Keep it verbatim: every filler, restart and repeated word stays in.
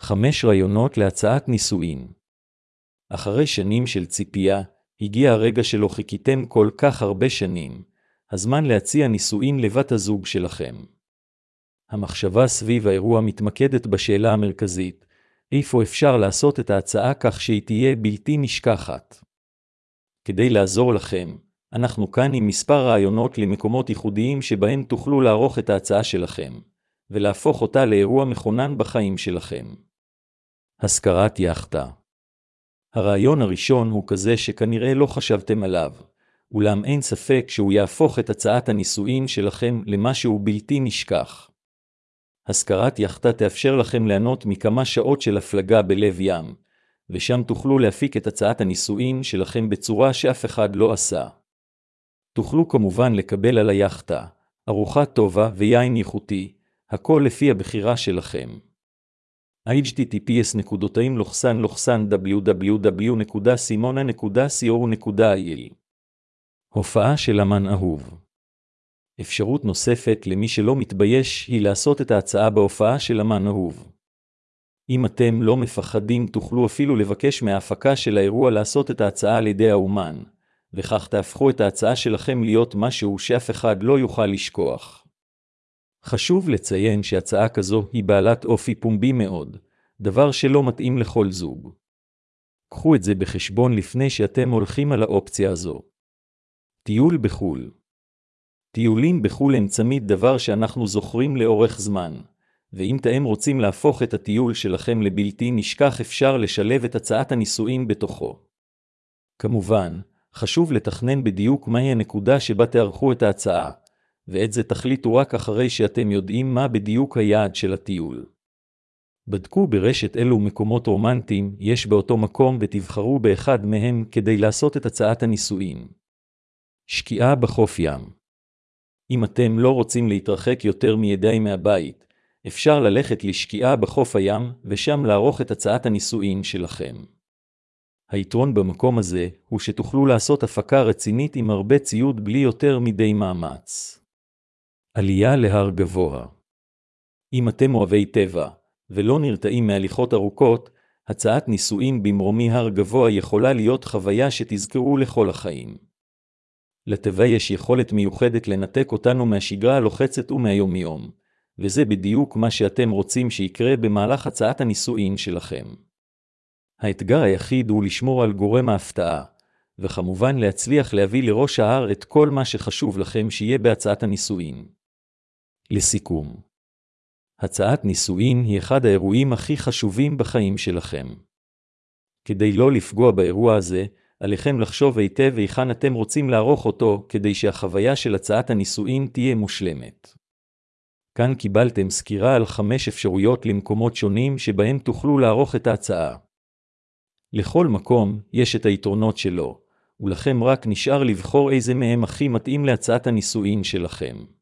חמש רעיונות להצעת נישואין. אחרי שנים של ציפייה, הגיע הרגע שלא חיכיתם כל כך הרבה שנים. הזמן להציע נישואין לבת הזוג שלכם. המחשבה סביב האירוע מתמקדת בשאלה המרכזית, איפה אפשר לעשות את ההצעה כך שהיא תהיה בלתי נשכחת. כדי לעזור לכם, אנחנו כאן עם מספר רעיונות למקומות ייחודיים שבהם תוכלו לערוך את ההצעה שלכם, ולהפוך אותה לאירוע מכונן בחיים שלכם. השכרת יאכטה. הרעיון הראשון הוא כזה שכנראה לא חשבתם עליו, אולם אין ספק שהוא יהפוך את הצעת הנישואין שלכם למשהו בלתי נשכח. השכרת יאכטה תאפשר לכם ליהנות מכמה שעות של הפלגה בלב ים, ושם תוכלו להפיק את הצעת הנישואין שלכם בצורה שאף אחד לא עשה. תוכלו כמובן לקבל על היאכטה, ארוחה טובה ויין איכותי, הכל לפי הבחירה שלכם. אייץ' טי טי פי אס נקודתיים לוחסן לוחסן דאבליו דאבליו דאבליו נקודה סימונה נקודה סי או נקודה איי אל. הופעה של אמן אהוב. אפשרות נוספת למי שלא מתבייש היא לעשות את ההצעה בהופעה של אמן אהוב. אם אתם לא מפחדים תוכלו אפילו לבקש מההפקה של האירוע לעשות את ההצעה על ידי האומן, וכך תהפכו את ההצעה שלכם להיות משהו שאף אחד לא יוכל לשכוח. חשוב לציין שהצעה כזו היא בעלת אופי פומבי מאוד, דבר שלא מתאים לכל זוג. קחו את זה בחשבון לפני שאתם הולכים על האופציה הזו. טיול בחול. טיולים בחול הם תמיד דבר שאנחנו זוכרים לאורך זמן, ואם אתם רוצים להפוך את הטיול שלכם לבלתי נשכח אפשר לשלב את הצעת הנישואין בתוכו. כמובן, חשוב לתכנן בדיוק מהי הנקודה שבה תערכו את ההצעה, ואת זה תחליטו רק אחרי שאתם יודעים מה בדיוק היעד של הטיול. בדקו ברשת אילו מקומות רומנטיים יש באותו מקום ותבחרו באחד מהם כדי לעשות את הצעת הנישואין. שקיעה בחוף ים. אם אתם לא רוצים להתרחק יותר מידיים מהבית, אפשר ללכת לשקיעה בחוף הים ושם לערוך את הצעת הנישואין שלכם. היתרון במקום הזה הוא שתוכלו לעשות הפקה רצינית עם הרבה ציוד בלי יותר מדי מאמץ. עלייה להר גבוה. אם אתם אוהבי טבע ולא נרתעים מהליכות ארוכות, הצעת נישואין במרומי הר גבוה יכולה להיות חוויה שתזכרו לכל החיים. לטבע יש יכולת מיוחדת לנתק אותנו מהשגרה הלוחצת ומהיום יום, וזה בדיוק מה שאתם רוצים שיקרה במהלך הצעת הנישואין שלכם. האתגר היחיד הוא לשמור על גורם ההפתעה, וכמובן להצליח להביא לראש ההר את כל מה שחשוב לכם שיהיה בהצעת הנישואין. לסיכום, הצעת נישואין היא אחד האירועים הכי חשובים בחיים שלכם. כדי לא לפגוע באירוע הזה, עליכם לחשוב היטב היכן אתם רוצים לערוך אותו כדי שהחוויה של הצעת הנישואין תהיה מושלמת. כאן קיבלתם סקירה על חמש אפשרויות למקומות שונים שבהם תוכלו לערוך את ההצעה. לכל מקום יש את היתרונות שלו, ולכם רק נשאר לבחור איזה מהם הכי מתאים להצעת הנישואין שלכם.